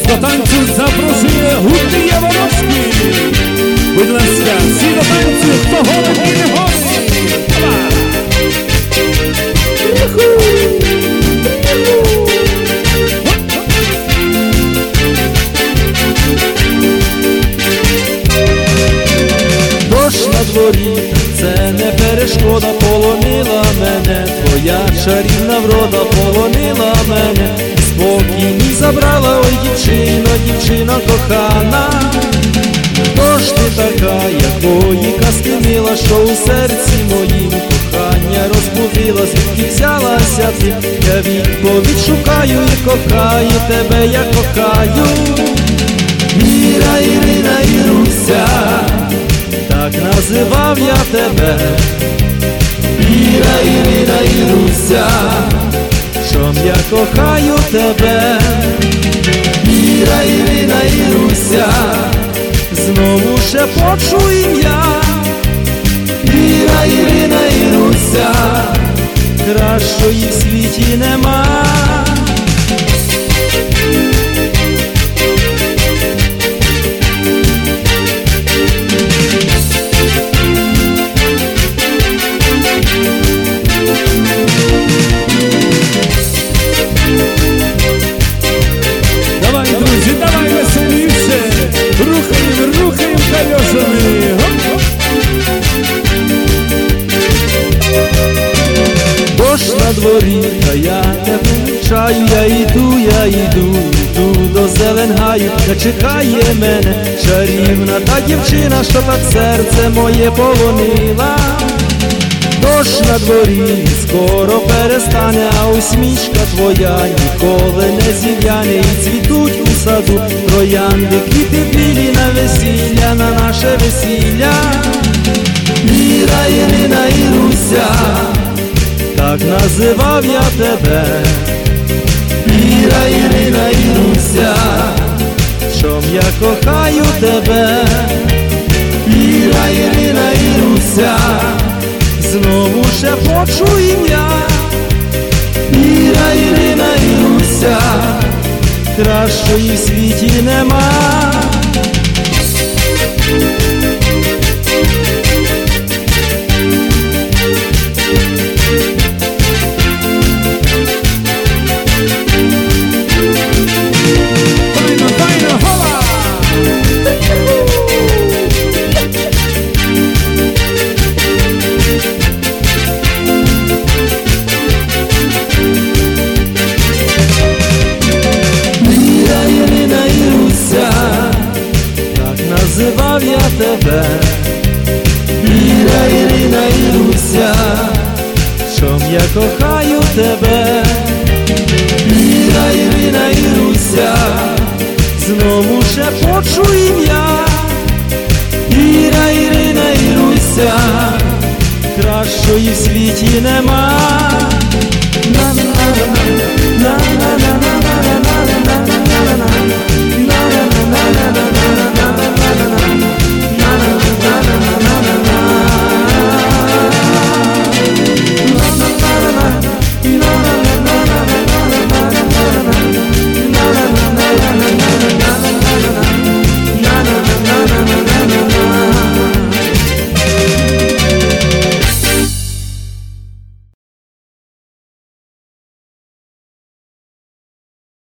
до танцю запрошує гурт Яворовський. Будь ласка, всі до танцю, хто голий і не голий. Дощ на дворі, це не перешкода, полонила мене, твоя чарівна врода полонила мене, спокій мій забрала, ой дівчино, дівчина кохана. Хто ж ти така, якої казки мила, що у серці моїм кохання розбудила, звідки взялася ти, я відповідь шукаю і кохаю тебе, я кохаю. Іра, Ірина, Іруся, так називав я тебе. Іра, Ірина, Іруся, чом я кохаю тебе. Іра, Ірина, Іруся, знову шепочу ім'я. Іра, Ірина, Іруся, кращої в світі нема. Давай, друзі, давай веселіше, рухаємо колесами. Дощ на дворі, та я не помічаю, я йду до Зеленгаю, де чекає мене чарівна та дівчина, що так серце моє полонила. Дощ на дворі скоро перестане, а усмішка твоя ніколи не зів'яне, і цвітуть у саду троянди, квіти білі на весілля, на наше весілля. Іра, Ірина, Іруся, так називав я тебе. Іра, Ірина, Іруся, чом я кохаю тебе. Іра, Ірина, Іруся, знову шепочу ім'я. Іра, Ірина, Іруся, кращої в світі нема. Називав я тебе. Іра, Ірина, Іруся, чом я кохаю тебе. Іра, Ірина, Іруся, знову шепочу ім'я. Іра, Ірина, Іруся, кращої в світі нема. На-на-на-на.